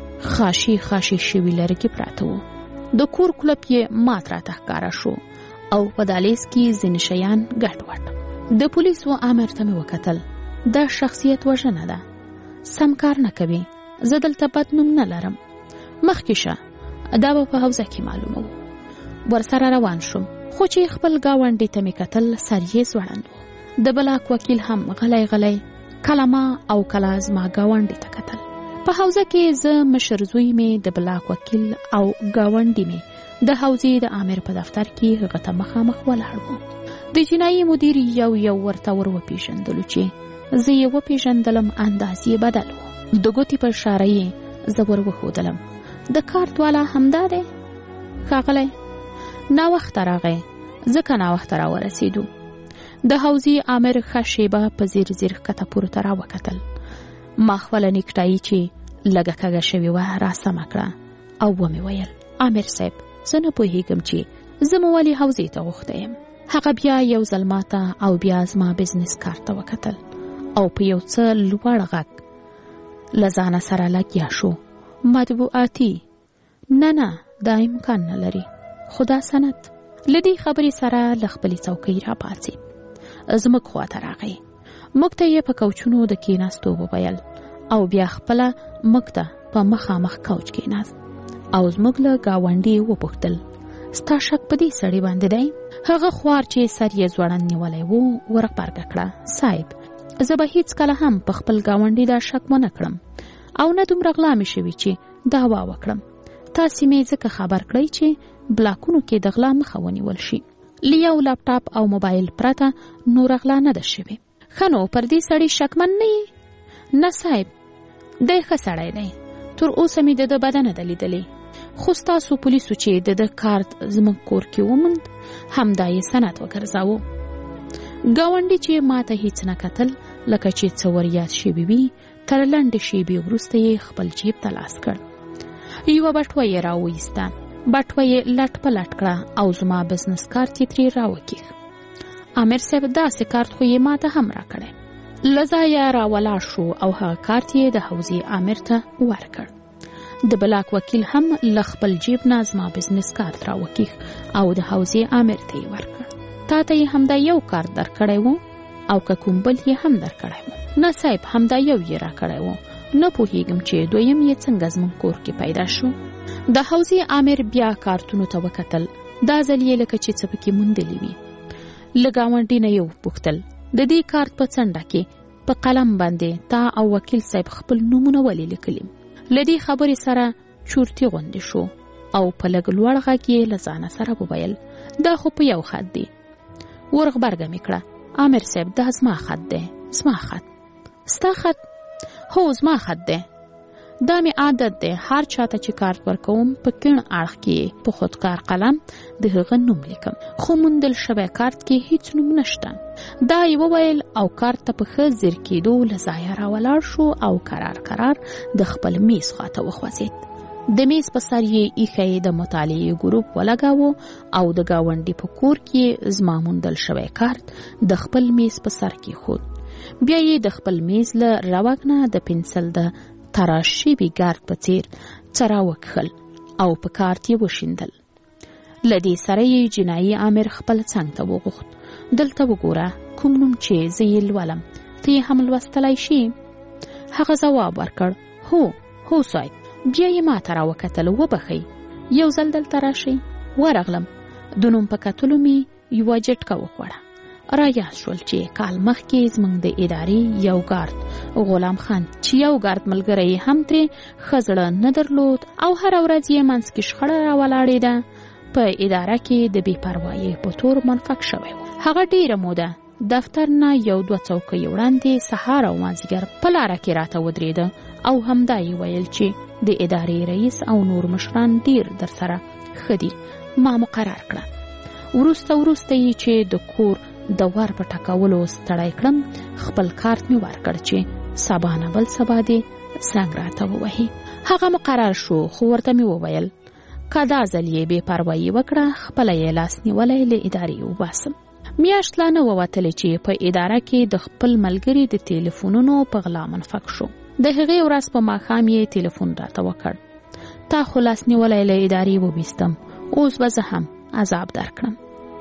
خاشي شوي لرګي پراته وو. د کور کلپ یې مات راته ښکاره شو او په دهلیز کې ځینې شیان ګډ وډ. د پولیسو امر ته مې وکتل. دا شخصیت وژنه ده، سم کار نه کوي. زه دلته بد نوم نه لرم. مخکې شه، دا به په حوزه کې معلومه وو. ورسره روان شوم، خو چې خپل ګاونډي ته مې کتل سر یې ځوړند و. د بلاک وکیل هم غلی کله ما او کله زما ګاونډي ته کتل. په حوزه کې زه مشر زوی مې د بلاک وکیل او ګاونډي مې د حوزې د امر په دفتر کې هغه ته مخامخ ولاړ وو. د جنایي مدیر یو ورته ور وپېژندلو چې زه یې وپېژندلم. انداز یې بدل و. د ګوتې په اشاره یې زه ور وښودلم. د کارت والا همدا دی؟ ښاغلی ناوخته راغی، ځکه ناوخته راورسېدو. د حوزې امر ښه شېبه په ځیر ښکته پورته راوکتل. ما خپله نیکټایي چې لږه کږه شوې وه راسمه کړه او ومې ویل امر صاحب زه نه پوهېږم چې زه مو ولې حوزې ته غوښته یم. هغه بیا یو ځل ماته او بیا زما بزنس کارت ته وکتل او په یو څه لوړ غږ له ځانه سره لګیا شو. مطبوعاتي؟ نه دا امکان نه لري، خو دا سند. له دې خبرې سره له خپلې څوکۍ راپاڅېد. زموږ خواته راغی. موږ ته یې په کوچونو د کېناستو وویل او بیا خپله موږ ته په مخامخ کوچ کېناست او زموږ له ګاونډي وپوښتل ستا شک په دې سړي باندې دی؟ هغه خوار چې سر یې ځوړند نیولی و ورغبرګه کړه صاحب زه به هیڅکله هم په خپل ګاونډي دا شک ونه کړم او نه دومره غلا مې شوي چې دعوا وکړم. تاسې مې ځکه خبر کړئ چې بلاکونو کې د غلا مخه ونیول شي. له یو لاپټاپ او موبایل پرته نور غلا نه ده شوې. ښه نو پر دې سړي شکمن نه یې؟ نه صاحب دی ښه سړی دی، تر اوسه مې د ده بده نه ده لیدلې، خو ستاسو پولیسو چې د ده کارت زموږ کور کې وموند همدا یې سند وګرځاوه. ګاونډي چې ماته هیڅ نه کتل لکه چې څه ور یاد شوي وي، تر لنډې شېبې وروسته یې خپل جیب ته لاس کړ. یوه بټوه یې راوایسته، بټوه یې لټ په لټ کړه او زما بزنس کارت یې ترې راوکیښ. امیر صاحب داسې کارت خو یې ماته هم راکړی. له ځایه راولاړ شو او هغه کارت یې د حوزې امیر ته ورکړ. د بلاک وکیل هم له خپل جیب نه زما بزنس کارت راوکیښ او د حوزې امیر ته یې ورکړ. تا ته یې همدا یو کارت درکړی و او که کوم بل یې هم درکړی و؟ نه صاحب همدا یو یې راکړی و، نه پوهیږم چې دویم یې څنګه زموږ کور کې پیدا شو. د حوزې عامر بیا کارتونو ته وکتل. دا ځل یې لکه چې څه پکې موندلي وي. له ګاونډي نه یې وپوښتل د دې کارت په څنډه کې په قلم باندې تا او وکیل صاحب خپل نومونه ولې لیکلي. له دې خبرې سره چورتي غوندې شو او په لږ لوړ غږ یې له ځانه سره وویل دا خو په یو خط دی. ورغبرګه مې کړه عامر صاحب دا زما خط دی. زما خط؟ ستا خط؟ هو زما خط دی. دا مې عادت دی هر چاته چې کارت ورکوم په کیڼ اړخ کې په خودکار قلم د هغه نوم لیکم، خو موندل شوی کارت کې هیڅ نوم نشته. دا یې وویل او کارت ته په ښه ځیر کېدو له ځایه راولاړ شو او کرار د خپل میز خواته وخوځېد. د میز په سر یې ایښی د مطالعې ګروپ ولګاوه او د ګاونډي په کور کې زما موندل شوی کارت د خپل میز په سر کې خود. بیا یې د خپل میز له روغ نه د پنسل د تراشی بی ګارد په څیر څرا وکښل او په کارت یې وشیندل. له دې سره یې جنایي امر خپل څنګ ته وغوښت. دلته وګوره کوم نوم چې زه یې لولم ته یې هم لوستلی شي؟ هغه ځواب ورکړ هو صاحب. بیا یې ما ته راوکتل وبخئ یو ځل دلته راشئ. ورغلم. د نوم په کتلو مې یوه جټکه وخوړه. راياد شول چې کال مخکې زموږ د ادارې یو ګارد غلام خان چې یو ګارد ملګری هم ترې ښه زړه نه درلود او هره ورځ یې منځ کې شخړه راولاړېده په اداره کې د بې پروایۍ په تور منفق شوی و. هغه ډېره موده دفتر نه یو دوه څوکۍ وړاندې سهار او مازدیګر په لاره کې راته ودرېده او همدا یې ویل چې د ادارې رئیس او نور مشران ډېر درسره ښه دي. ما مقرر کړه. وروسته یې چې د کور د ور په ټکولو ستړی کړم خپل کارت مې ورکړ چې سبا نه بل سبا دې زنګ راته ووهي. هغه مقرر شو خو ورته مې وویل که دا ځل یې بې پروایي وکړه خپله یې لاس نیولی له ادارې وباسم. میاشت لا نه ووتلې چې په اداره کې د خپل ملګري د تلیفونونو په غلا منفق شو. د هغې ورځ په ماښام یې تلیفون راته وکړ تا خو لاس نیولی له ادارې وبیستم اوس به زه هم عذاب درکړم.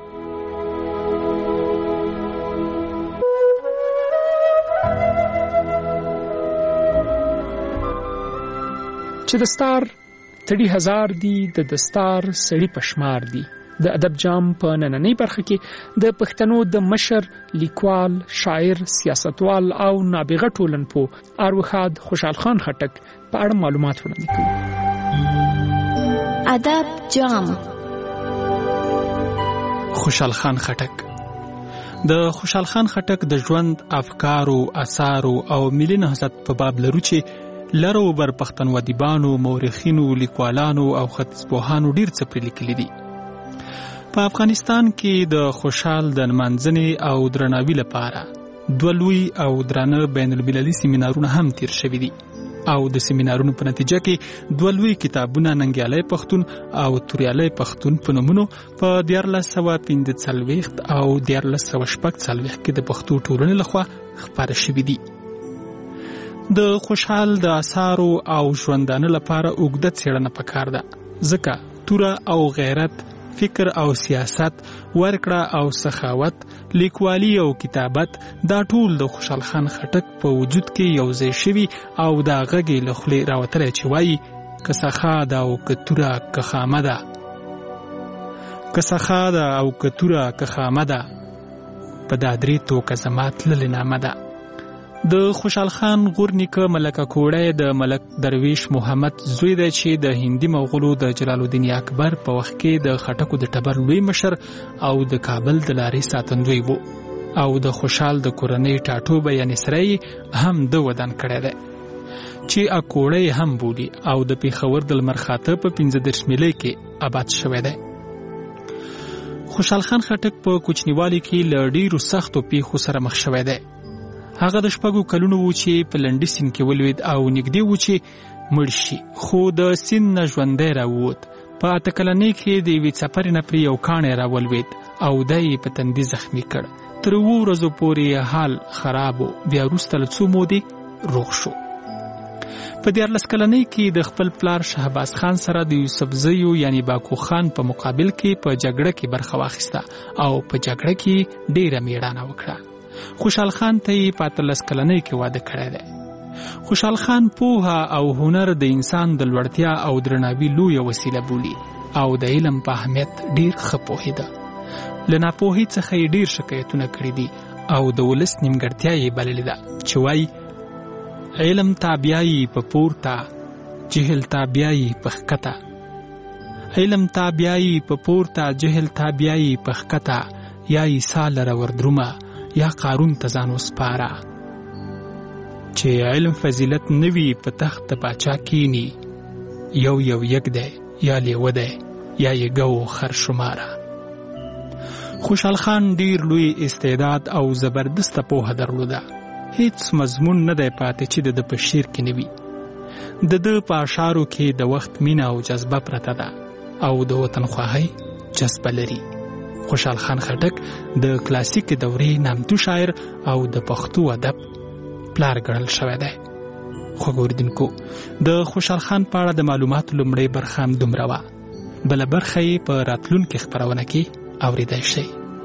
چې دستار تړي هزار دي د دستار سړي پشمار دي. د ادب جام په نننۍ برخه کې د پښتنو د مشر لیکوال شاعر سیاستوال او نابغه ټولنپوه اروخاد خوشحال خان خټک په اړه معلومات وړاندې کوي. ادب جام. خوشحال خان خټک د خوشحال خان خټک د ژوند افکارو آثارو او ملي نهضت په باب لرو چې لرو بر پښتنو ادیبانو مورخینو لیکوالانو او ختیځپوهانو ډیر څه پرې لیکلي دي. په افغانستان کې د خوشحال د نمانځنې او درناوي لپاره دوه لوی او درانه بین المللي سیمینارونه هم تیر شوي دي او د سیمینارونو په نتیجه کې دوه لوی کتابونه ننګیالی پښتون او توریالی پښتون په نومونو په 1445 او 1446 کې د پښتو ټولنې لخوا خپاره شوي دي. د خوشحال د آثارو او ژوندانه لپاره اوږده څېړنه پکار ده ځکه توره او غیرت، فکر او سیاست، ورکړه او سخاوت، لیکوالی او کتابت دا ټول د خوشحال خان خټک په وجود کې یو ځای شوي او دا غږ یې له خولې راوتلی چې وایي که سخا ده او که توره که خامه ده، که سخا ده او که توره که خامه ده، په دا درې توکه زما تللې نامه ده. د خوشحال خان غور نیکه ملکه کوړی د ملک درویش محمد زوی دی چې د هندي مغولو د جلال الدین اکبر په وخت کې د خټکو د ټبر لوی مشر او د کابل د لارې ساتندوی وو او د خوشحال د کورنۍ ټاټوبه یعنې سره هم د ودان کړی دی چې اکوړی هم بولي او د پیښور د لمر خاته په 15 میلۍ کې آباد شوی دی. خوشحال خان خټک په کوچنیوالي کې له ډیرو سختو پیښو سره مخ شوی دی. هغه د 6 کلونو و چې په لنډي سیند کې ولوید او نږدې و چې مړ شي خو د سیند نه ژوندی راووت. په 8 کلنۍ کې د یوې څپرې نه پرې یو کاڼی راولوید او دی یې په تندي زخمي کړ. تر 2 ورځو پورې حال خراب و. بیا وروسته له څو مودې روغ شو. په 14 کلنۍ کې د خپل پلار شهباز خان سره د یوسفزیو یعنی باکو خان په مقابل کې په جګړه کې برخه واخیسته او په جګړه کې ډیره میړانه وکړه. خوشحال خان ته یې په 13 کلنۍ کې واده کړی دی. خوشحال خان پوهه او هنر د انسان د لوړتیا او درناوي لویه وسیله بولي او د علم په اهمیت ډیر ښه پوهېده. له ناپوهۍ څخه یې ډیر شکایتونه کړي دي او د ولس نیمګړتیا یې بللې ده چې وایي علم ته بیایي په پورته، جهل ته بیایي په ښکته. علم ته بیایي په پورته، جهل ته بیایي په ښکته. یا عیسی لره وردرومه، یا قارون ته ځان وسپاره. چې علم فضیلت نوي په تخت د پاچا کینی، یو یک دی یا لیوه دی یا یې ګو خر شماره. خوشحال خان ډیر لوی استعداد او زبردسته پوهه درلوده. هیڅ مضمون نه دی پاتې چې د په شعر کې نه وي. د ده په اشعارو کې د وخت مینه او جذبه پرته ده او د وطنخواهۍ جذبه لري. خوشحال خان خټک د کلاسیک دورې نامتو شاعر او د پښتو ادب پلار ګڼل شوی دی. خوږو اوریدونکو، د خوشحال خان په اړه د معلوماتو لومړۍ برخه هم دومره وه. بله برخه یې په راتلونکې خپرونه کې اوریدای شئ.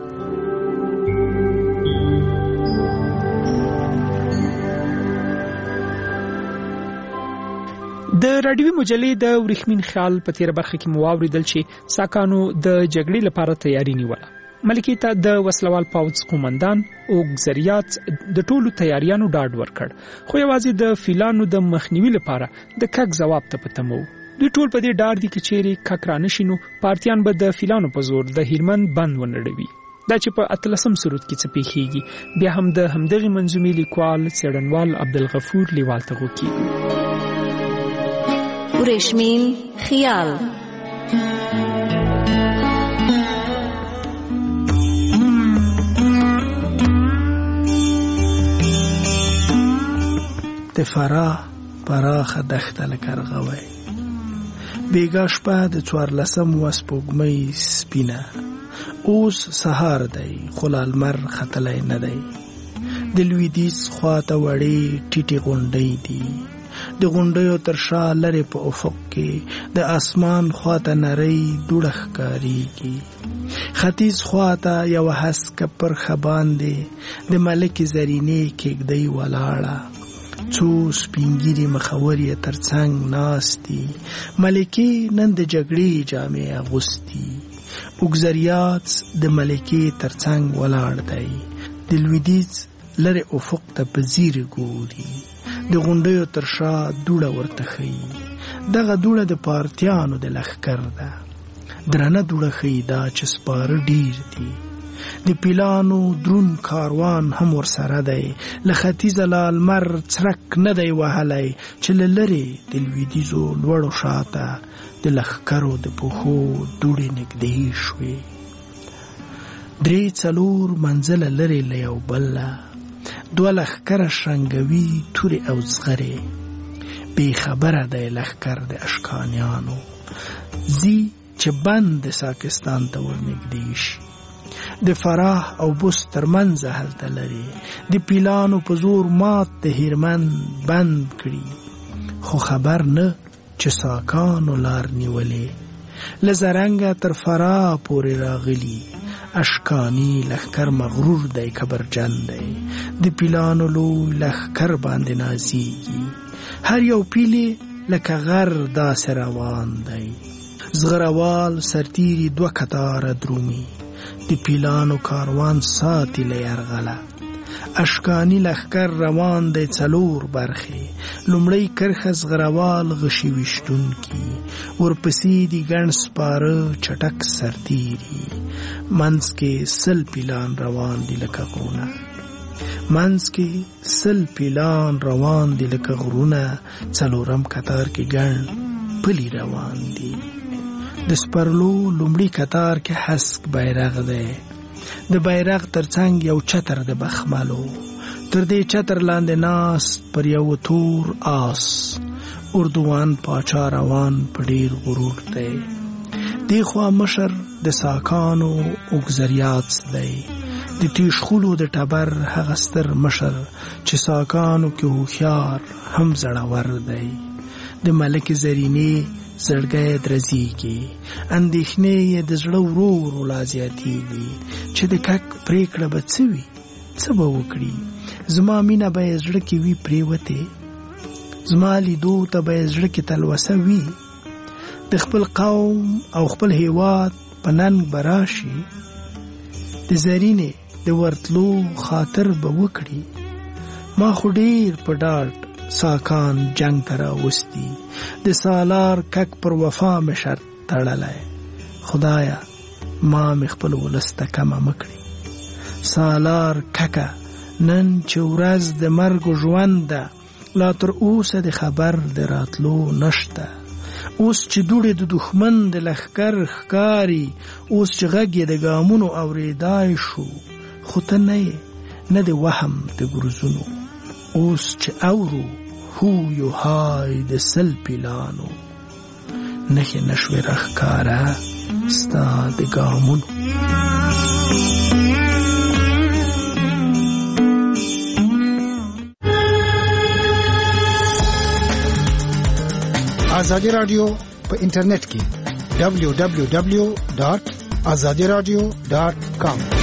د راډیوي مجلې د ورېښمین خیال په تیره برخه کې مو واوریدل چې ساکانو د جګړې لپاره تیاری نیوله. ملکې ته د وسلوال پوځ قومندان اوګزریات د ټولو تیاریانو ډاډ ورکړ، خو یوازې د فیلانو د مخنیوي لپاره د کک ځواب ته په تمه وو. دوی ټول په دې ډاډ دي چې چیرې کک رانشي نو پارتیان به د فیلانو په زور د هیلمند بند ونړوي. دا چې په 13 سرود کې څه پیښیږي بیا هم د همدغې منظومې لیکوال څېړنوال عبدالغفور لیوال ته غوږ کېږو. ورېښمین خیال. د فراه پراخه دښته لکه ارغوی، بیګا شپه د 14 وسپوږمۍ سپینه. اوس سهار دی خو لا لمر ختلی نه دی. د لویدیځ خواته وړې ټیټې غونډۍ دي، د غونډیو تر شا لرې په افق کې د اسمان خواته نری دوړه ښکارېږي. ختیځ خواته یوه هسکه پرخه باندې د ملکې زرینې کېږدۍ ولاړه. څو سپینګیري مخور یې تر څنګ ناستي، ملکې نن د جګړې جامې اغوستي. اوګزریات د ملکې تر څنګ ولاړ دی، د لویدیځ لرې افق ته په ځیر ګوري. د غونډیو تر شا دوړه ورته ښیي، دغه دوړه د پارتیانو د لښکر ده. درنه دوړه ښیي دا چې سپاره ډیر دي، د پیلانو درون کاروان هم ورسره دی. له ختیځه لا لمر څرک نه دی وهلی چې له لرې د لویدیځو لوړو شاته د لښکرو د پښو دوړې نږدې شوې. 3-4 منزله لرې له یو بله 2 لښکره شرنګوي تورې او زغرې. بې خبره دی لښکر د اشکانیانو، ځي چې بند د ساکستان ته ورنږدې شي. د فراه او بست ترمنځ هلته لري، د پیلانو په زور مات د هیرمند بند کړي. خو خبر نه چې ساکانو لار نیولې، له زرنګه تر فراه پورې راغلي. اشکانی لښکر مغرور دی کبرجن دی، د پیلانو لوی لښکر باندې نازیږي. هر یو پیلې لکه غر داسې روان دی، زغروال سرتیري 2 کتاره درومي. د پیلانو کاروان ساتي له یرغله. اشکانی لښکر روان دی 4 برخې، لومړی کرښه زغروال غشي ویشتونکي، ورپسې دي ګڼ سپاره چټک سرتیري. منځ کې 100 پیلان روان دي لکه غرونه، منځ کې 100 پیلان روان دي لکه غرونه. 4م کتار کې ګڼ پلي روان دي. د سپرلو لومړي کتار کې هسک بیرغ دی، د بیرغ ترڅنګ یو چتر د بخملو، تر دې چتر لاندې ناست پر یو تور آس. اردوان پاچا روان په ډیر غرور دی. دی خوا مشر د ساکانو اوګزریات دی، د تیشخولو د ټبر هغه ستر مشر چې ساکانو کې هوښیار هم زړور دی. د ملکې زرینې زړګی درزیږي، اندېښنې یې د زړه ورو ورو لا زیاتېږي چې د کک پرېکړه به څه وي، څه به وکړي. زما مینه به یې زړه کې وي پرېوتې، زما لیدو ته به زړه کې تلوسه وي، د خپل قوم او خپل هیواد په ننګ به راشي، د زرینې د ورتلو خاطر به وکړي. ما خو ډیر په ډاډ ساکان جنگ ته راوستي، د سالار کک پر وفا مې شرط تړلی. خدایا ما مې خپل ولس ته کمه مکړي. سالار ککه نن چې ورځ د مرګ و ژوند ده، لا تر اوسه د خبر د راتلو نشته. اوس چې دوړې د دښمن د لښکر ښکاري، اوس چې غږ یې د ګامونو اورېدای شو، خو ته نه یې، نه د وهم د ګرزونو. اوس چې اورو هوی و های د سل پیلانو، نښې نشوې راښکاره ستا د ګامونو. آزادی رادیو په انټرنیټ کې www.azadiradio.com